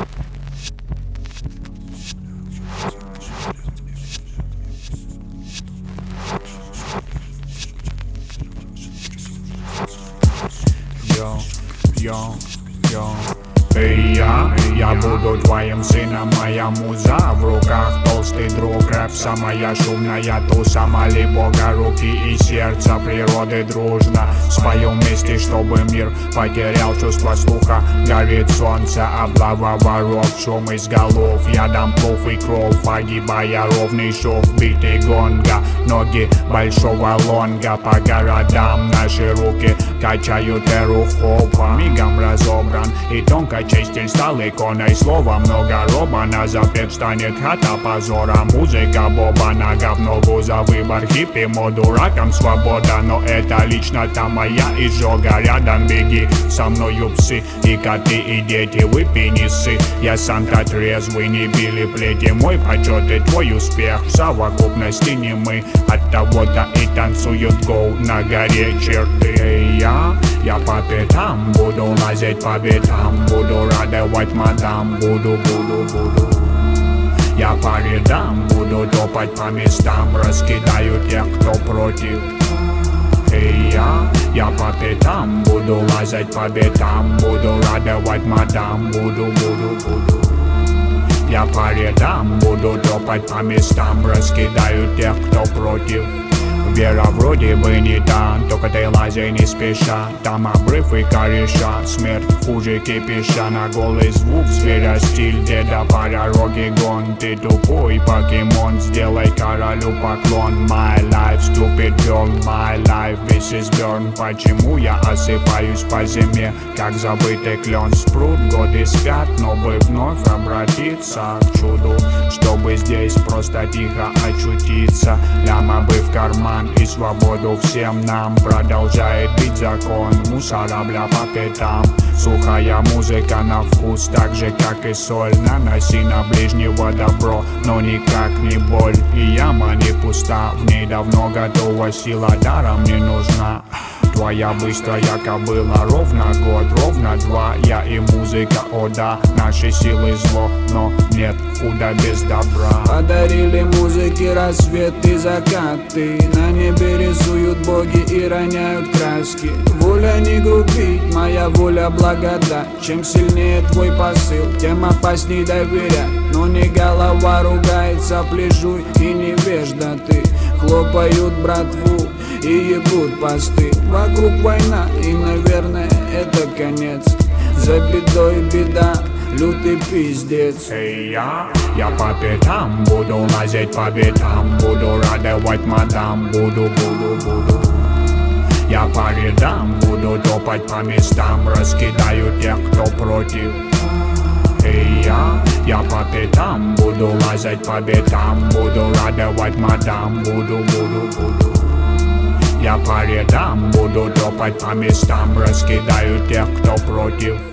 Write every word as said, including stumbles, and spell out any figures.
Йо, йо, йо. Эй, я, я буду твоим сыном, моя муза в руках, толстый друг, рэп самая шумная туса, моли Бога руки и сердца природы дружно. Споем вместе, чтобы мир потерял чувство слуха. Горит солнце, облава воров, шум из голов. Я дам плов и кровь, огибая ровный шов, биты гонга. Ноги большого лонга по городам, наши руки качают эру хопа. Мигом разобран и тонко чей стиль стал иконой. Слова много роба, на запрет станет хата позора. Музыка боба, на говно за выбор. Хиппи моду раком свобода, но это лично там моя изжога. Рядом беги, со мною псы и коты и дети, выпей не ссы. Я сам-то трезвый, не били плети. Мой почет и твой успех в совокупности не мы. От того-то и танцуют гоу на горе черты. Эй, я, я по пятам буду лазить по битам, буду радовать мадам, буду, буду, буду. Я по рядам буду топать по местам, раскидаю тех, кто против. Эй, я, я по пятам буду лазать по битам, буду радовать мадам, буду, буду, буду. Я по рядам буду топать по местам, раскидаю тех, кто против. Вера вроде бы не та, только ты лазай не спеша. Там обрыв и кореша, смерть хуже кипиша. На голый звук зверя стиль деда по дороге гон. Ты тупой покемон, сделай королю поклон. My life, stupid girl, my life, this is burn. Почему я осыпаюсь по зиме, как забытый клен? Спрут, годы спят, но бы вновь обратиться к чуду, чтобы здесь просто тихо очутиться. Ляма бы в карман и свободу всем нам. Продолжает бить закон, мусора бля по пятам. Сухая музыка на вкус, так же как и соль. Наноси на ближнего добро, но никак не боль. И яма не пуста, в ней давно готова сила, даром не нужна. Твоя быстрая кобыла, ровно год, ровно два. Я и музыка, о да, наши силы зло, но нет худа без добра. Подарили музыке рассвет и закаты, на небе рисуют боги и роняют краски. Воля не грубить, моя воля благодать. Чем сильнее твой посыл, тем опасней доверять. Но не голова ругается, плежуй и невежда ты. Хлопают братву и ебут посты. Вокруг война и, наверное, это конец. За бедой беда, лютый пиздец. Эй, я, я по пятам буду лазить по битам, буду радовать мадам, буду, буду, буду. Я по рядам буду топать по местам, раскидаю тех, кто против. Эй, я, я по пятам буду лазать по битам, буду радовать мадам, буду, буду, буду. Я по рядам буду топать по местам, раскидаю тех, кто против.